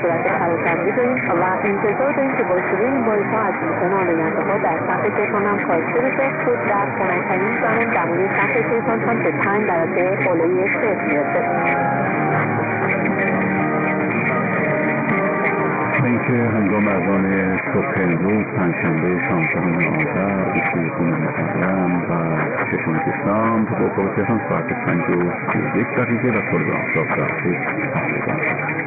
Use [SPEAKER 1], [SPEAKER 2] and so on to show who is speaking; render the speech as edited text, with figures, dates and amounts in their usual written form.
[SPEAKER 1] صورت پراکنده داریم و انتظار داریم که با شروع این بازها از میزان آلاینده ها در سطح تهران هم کاهش بشه. خود در خنک‌ترین زمان دمای سطح تهران هم به 5 درجه بالای صفر میرسه.
[SPEAKER 2] اینکه هنگام اذان صبح امروز پنجشنبه 16 آذر 21 محرم و 6 دسامبر با تهران ساعت 5:31 و خورد آفتاب ساعت 7.